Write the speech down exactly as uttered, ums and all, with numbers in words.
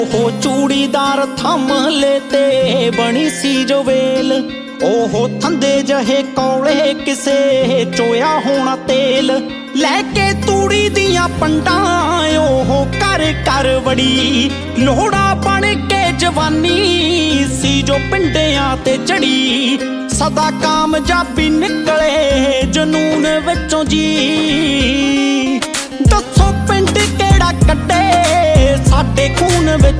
ਉਹ ਚੂੜੀਦਾਰ ਥੰਮਲੇ ਤੇ ਬਣੀ ਸੀ ਜੋ ਵੇਲ, ਉਹ ਥੰਦੇ ਜਹੇ ਕੌਲੇ ਕਿਸੇ ਚੋਇਆ ਹੋਣਾ ਤੇਲ। ਲੈ ਕੇ ਤੂੜੀ ਦੀਆਂ ਪੰਡਾਂ ਉਹ ਕਰ ਕਰ ਵੜੀ, ਲੋਹੜਾ ਬਣ ਕੇ ਜਵਾਨੀ ਸੀ ਜੋ ਪਿੰਡਿਆਂ ਤੇ ਚੜੀ। ਸਦਾ ਕਾਮਯਾਬੀ ਨਿਕਲੇ ਜਨੂਨ ਵਿੱਚੋਂ ਜੀ,